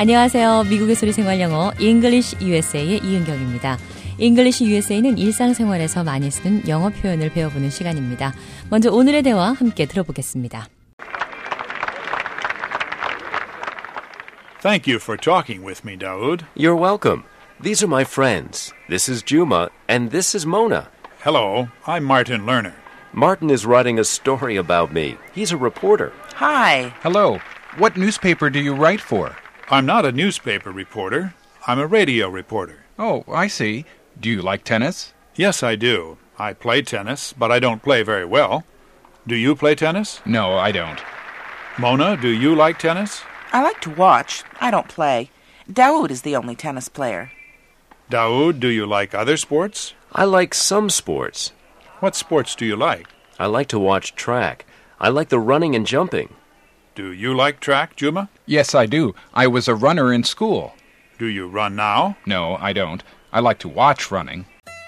안녕하세요. 미국의 소리 생활 영어 English USA의 이은경입니다. English USA는 일상생활에서 많이 쓰는 영어 표현을 배워보는 시간입니다. 먼저 오늘의 대화 함께 들어보겠습니다. Thank you for talking with me, Daoud. You're welcome. These are my friends. This is Juma, and this is Mona. Hello, I'm Martin Lerner. Martin is writing a story about me. He's a reporter. Hi. Hello. What newspaper do you write for? I'm not a newspaper reporter. I'm a radio reporter. Oh, I see. Do you like tennis? Yes, I do. I play tennis, but I don't play very well. Do you play tennis? No, I don't. Mona, do you like tennis? I like to watch. I don't play. Daoud is the only tennis player. Daoud, do you like other sports? I like some sports. What sports do you like? I like to watch track. I like the running and jumping. Do you like track, Juma? Yes, I do. I was a runner in school. Do you run now? No, I don't. I like to watch running.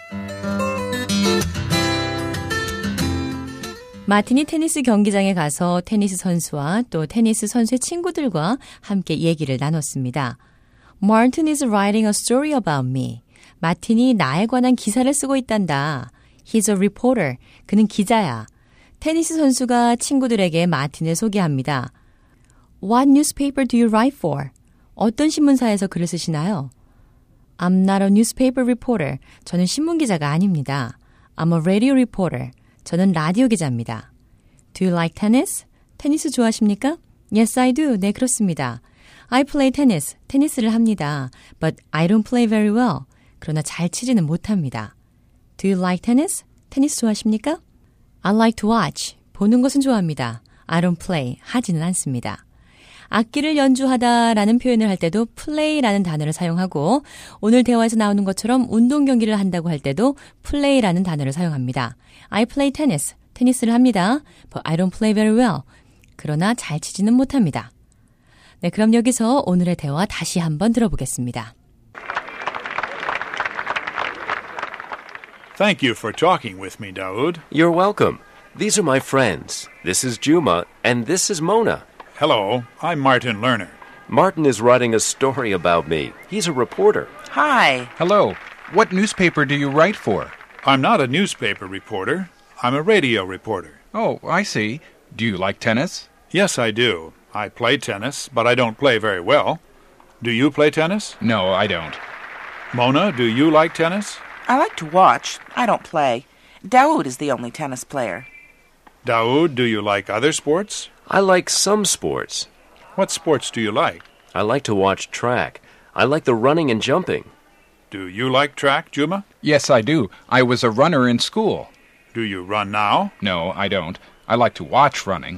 마틴이 테니스 경기장에 가서 테니스 선수와 또 테니스 선수의 친구들과 함께 얘기를 나눴습니다. Martin is writing a story about me. 마틴이 나에 관한 기사를 쓰고 있단다. He's a reporter. 그는 기자야. 테니스 선수가 친구들에게 마틴을 소개합니다. What newspaper do you write for? 어떤 신문사에서 글을 쓰시나요? I'm not a newspaper reporter. 저는 신문기자가 아닙니다. I'm a radio reporter. 저는 라디오 기자입니다. Do you like tennis? 테니스 좋아하십니까? Yes, I do. 네, 그렇습니다. I play tennis. 테니스를 합니다. But I don't play very well. 그러나 잘 치지는 못합니다. Do you like tennis? 테니스 좋아하십니까? I like to watch. 보는 것은 좋아합니다. I don't play. 하지는 않습니다. 악기를 연주하다라는 표현을 할 때도 play라는 단어를 사용하고 오늘 대화에서 나오는 것처럼 운동 경기를 한다고 할 때도 play라는 단어를 사용합니다. I play tennis. 테니스를 합니다. But I don't play very well. 그러나 잘 치지는 못합니다. 네, 그럼 여기서 오늘의 대화 다시 한번 들어보겠습니다. Thank you for talking with me, Daoud. You're welcome. These are my friends. This is Juma, and this is Mona. Hello, I'm Martin Lerner. Martin is writing a story about me. He's a reporter. Hi. Hello. What newspaper do you write for? I'm not a newspaper reporter. I'm a radio reporter. Oh, I see. Do you like tennis? Yes, I do. I play tennis, but I don't play very well. Do you play tennis? No, I don't. Mona, do you like tennis? I like to watch. I don't play. Daoud is the only tennis player. Daoud, do you like other sports? I like some sports. What sports do you like? I like to watch track. I like the running and jumping. Do you like track, Juma? Yes, I do. I was a runner in school. Do you run now? No, I don't. I like to watch running.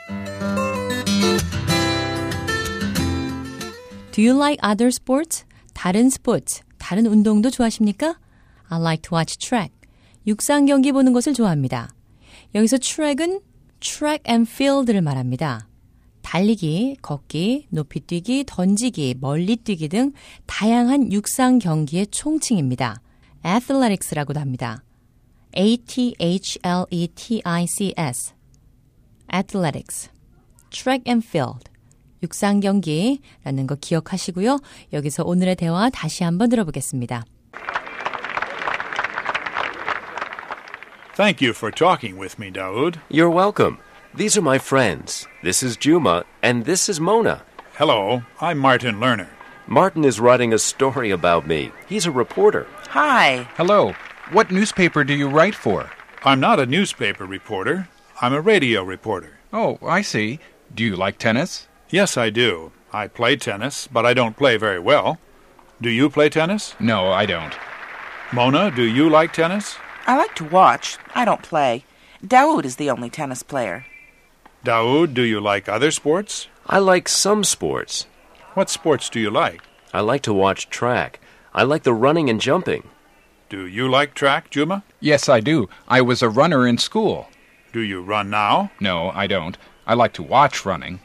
Do you like other sports? 다른 스포츠, 다른 운동도 좋아하십니까? I like to watch track. 육상 경기 보는 것을 좋아합니다. 여기서 track은 track and field를 말합니다. 달리기, 걷기, 높이 뛰기, 던지기, 멀리 뛰기 등 다양한 육상 경기의 총칭입니다. athletics라고도 합니다. A-T-H-L-E-T-I-C-S athletics, track and field, 육상 경기라는 거 기억하시고요. 여기서 오늘의 대화 다시 한번 들어보겠습니다. Thank you for talking with me, Daoud. You're welcome. These are my friends. This is Juma, and this is Mona. Hello, I'm Martin Lerner. Martin is writing a story about me. He's a reporter. Hi. Hello. What newspaper do you write for? I'm not a newspaper reporter. I'm a radio reporter. Oh, I see. Do you like tennis? Yes, I do. I play tennis, but I don't play very well. Do you play tennis? No, I don't. Mona, do you like tennis? I like to watch. I don't play. Daoud is the only tennis player. Daoud, do you like other sports? I like some sports. What sports do you like? I like to watch track. I like the running and jumping. Do you like track, Juma? Yes, I do. I was a runner in school. Do you run now? No, I don't. I like to watch running.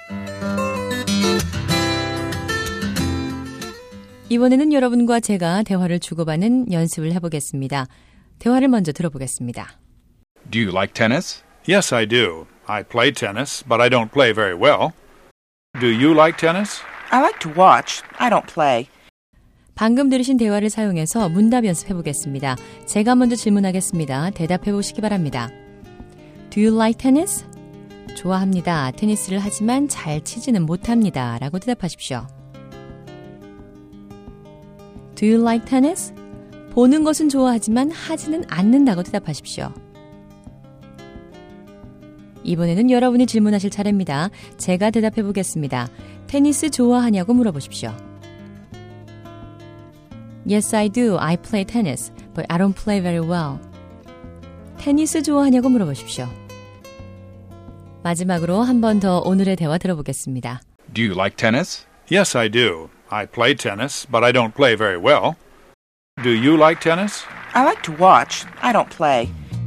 이번에는 여러분과 제가 대화를 주고받는 연습을 해보겠습니다. 대화를 먼저 들어보겠습니다. Do you like tennis? Yes, I do. I play tennis, but I don't play very well. Do you like tennis? I like to watch. I don't play. 방금 들으신 대화를 사용해서 문답 연습해 보겠습니다. 제가 먼저 질문하겠습니다. 대답해 보시기 바랍니다. Do you like tennis? 좋아합니다. 테니스를 하지만 잘 치지는 못합니다. 라고 대답하십시오. Do you like tennis? 보는 것은 좋아하지만 하지는 않는다고 대답하십시오. 이번에는 여러분이 질문하실 차례입니다. 제가 대답해 보겠습니다. 테니스 좋아하냐고 물어보십시오. Yes, I do. I play tennis, but I don't play very well. 테니스 좋아하냐고 물어보십시오. 마지막으로 한 번 더 오늘의 대화 들어보겠습니다. Do you like tennis? Yes, I do. I play tennis, but I don't play very well. Do you like tennis? I like to watch. I don't play.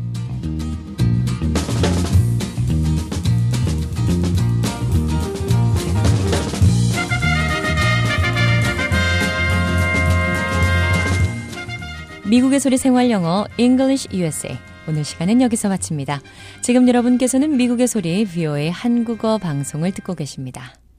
미국의 소리 생활 영어 English USA. 오늘 시간은 여기서 마칩니다. 지금 여러분께서는 미국의 소리 VOA 한국어 방송을 듣고 계십니다.